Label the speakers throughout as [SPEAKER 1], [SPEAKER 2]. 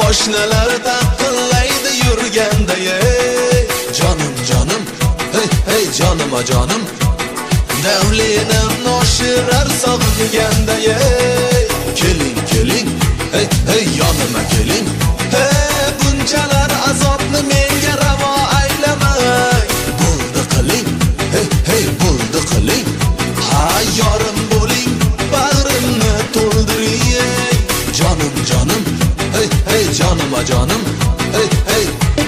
[SPEAKER 1] Poshnalar taqillaydi yurganda Jonim jonim hey hey jonima jonim Davlenim noshirar sog'inganda Keling keling hey hey yonima keling Hey bunchalar azobni menga ravo aylamang Bo'ldi qiling hey hey bo'ldi qiling Ha yorim bo'ling bag'rimni to'ldiring Jonim jonim hey hey jonima jonim hey hey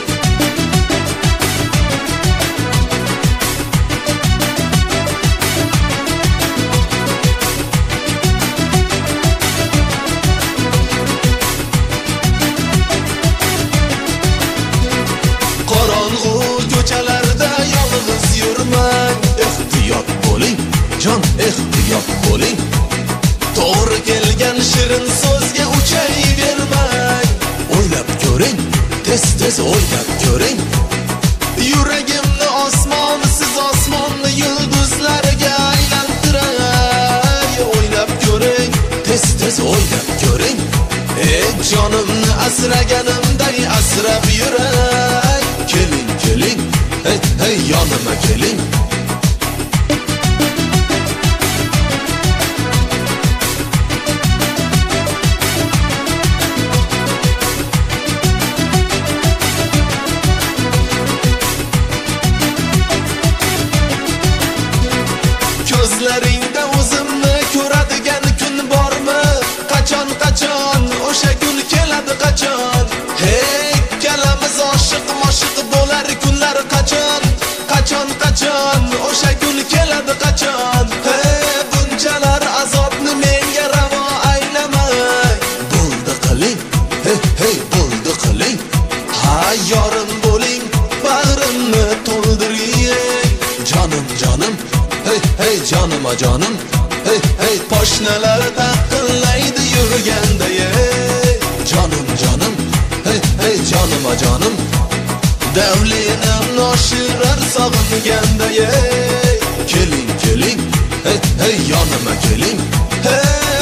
[SPEAKER 1] Jon ehtiyot bo'ling To'g'ri kelgan shirin so'zga uchayvermang O'ylab ko'ring tez o'ylab ko'ring Yuragimni osmon siz osmonni yulduzlarga aylantiray O'ylab ko'ring tez o'ylab ko'ring Jonimni asraganimday asrab yuray Keling keling hey hey yonima keling Ko'zlaringda o'zimni ko'radigan kun bormi? Qachon o'sha kun keladi qachon? Hey, kalamiz oshiq bo'lar kunlar qachon? Qachon o'sha kun keladi qachon? Hey, bunchalar azobni menga ravo aylamang. Bo'ldi qiling, hey hey bo'ldi qiling. Ha yorim bo'ling, bag'rimni to'ldiring. Jonim jonim hey hey jonima jonim hey hey poshnalar taqillaydi yurganda Jonim jonim hey hey jonima jonim Davlenim noshirar sog'inganda Keling keling hey hey yonima keling Hey